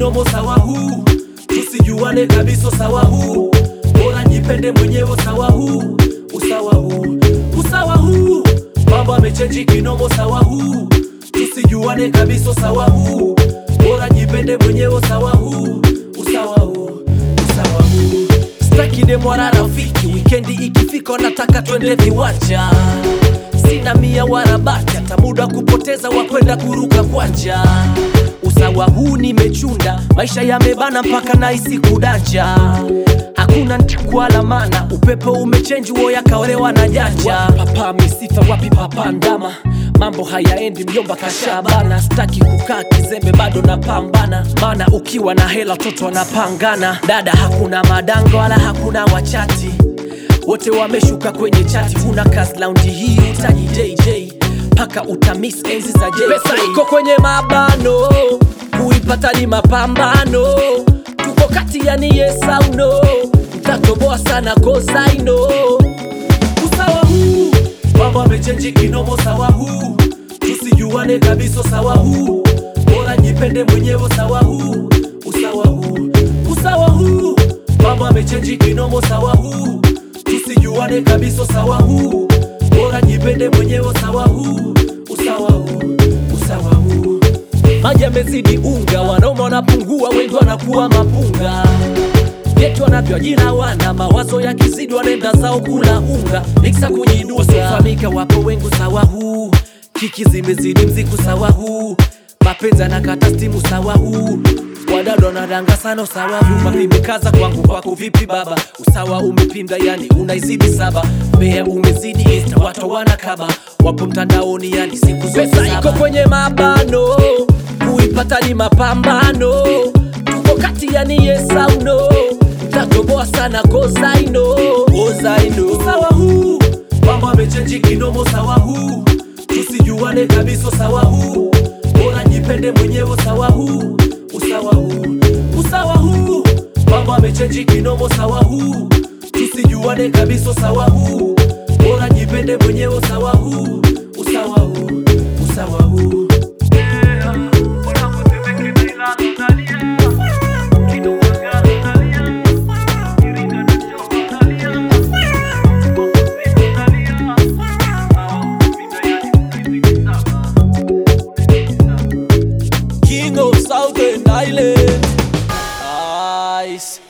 kinomo sawa huu, tusijuane kabisa sawa huu, bora jipende mwenyewe sawa huu, usawa huu, usawa huu, mambo yamechange kinomo sawa huu, tusijuane kabisa sawa huu, bora jipende mwenyewe sawa huu, usawa huu, usawa huu. Staki demo wala rafiki, weekendi ikifika nataka twende viwanja. Sina mia wala baki, hata muda kupoteza wakwenda kuruka kwanja. Usawa huu nimechunda, maisha yamebana mpaka naisi kudanja. Hakuna ntikwala mana, upepo umechange uo yakaolewa na janja. Papa misifa wapi papa ndama, mambo hayaendi mjomba kashabana. Staki kukaa kizembe bado napambana, mana ukiwa na hela toto wanapangana. Dada hakuna madanga wala hakuna wachati, wote wameshuka kwenye chati. Huna kazi lounge hii utaji JJ, paka utamiss enzi za JJ. Pesa iko kwenye mabano, kuipata ni mapambano. Tuko kati ya ni yes au no, mtatoboa sana cause I know. Usawa huu, mambo yamechange kinomo sawa huu, tusijuane kabisa sawa huu, bora jipende mwenyewe sawa huu, usawa huu, usawa huu, mambo yamechange kinomo sawa huu, tusijuane kabisa sawa huu, bora jipende mwenyewe sawa huu, usawa huu, usawa huu. Maji yamezidi unga, wanaume wanapungua, wengi wanakuwa mapunga. Yetu wanavyo jina wana mawazo ya kizidi, wanenda zao kula unga. Mixa kujidusa, famika wapo wengu sawa huu, kiki zimezidi mziku sawa huu, mapenza na kata stimu sawa huu, wadado na danga sana sawa huu. Mapimikaza kwangu kwako vipi baba, usawa umepinda yani unaizidi saba. Mbea umezidi insta watu wanakaba, wapo mtandaoni yani siku zote saba. Pesa iko kwenye mabano, kuipata ni mapambano. Tuko kati yani yes au no, mtatoboa sana cause I know, cause I know. Usawa huu, mambo yamechange kinomo sawa huu, tusijuane kabisa sawa huu, bora jipende mwenyewe sawa huu, usawa huu, usawa huu, mambo yamechange kinomo sawa huu, tusijuane kabisa sawa huu, bora jipende mwenyewe sawa huu, usawa huu, usawa huu. King of Southern Island. Nice.